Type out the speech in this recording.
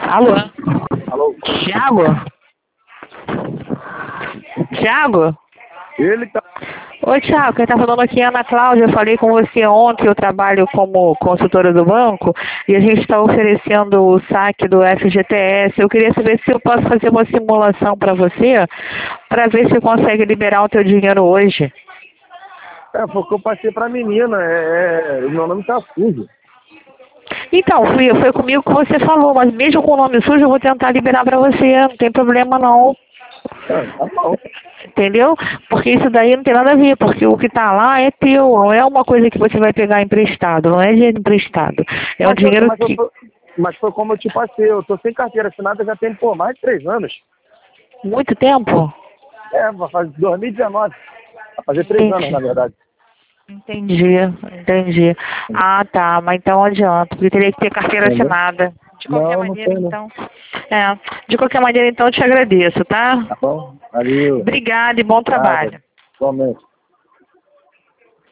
Alô? Alô? Thiago? Thiago? Ele tá... Oi, Thiago, quem tá falando aqui é a Ana Cláudia. Eu falei com você ontem, eu trabalho como consultora do banco e a gente está oferecendo o saque do FGTS. Eu queria saber se eu posso fazer uma simulação para você, para ver se consegue liberar o teu dinheiro hoje. Foi o que eu passei pra menina. Meu nome tá sujo. Então, foi comigo que você falou, mas mesmo com o nome sujo eu vou tentar liberar para você, não tem problema não. Tá bom. Entendeu? Porque isso daí não tem nada a ver, porque o que tá lá é teu, não é uma coisa que você vai pegar emprestado, não é dinheiro emprestado. É um dinheiro que... Mas foi como eu te passei. Eu tô sem carteira assinada já tem, mais de 3 anos. Muito tempo? Vai fazer 2019. Vai fazer 3 anos, na verdade. Entendi. Ah, tá, mas então não adianta, porque teria que ter carteira Entendeu? assinada. De qualquer Não maneira, tem, não. então... de qualquer maneira, então, eu te agradeço, tá? Tá bom? Valeu. Obrigada e bom Nada. trabalho. Igualmente.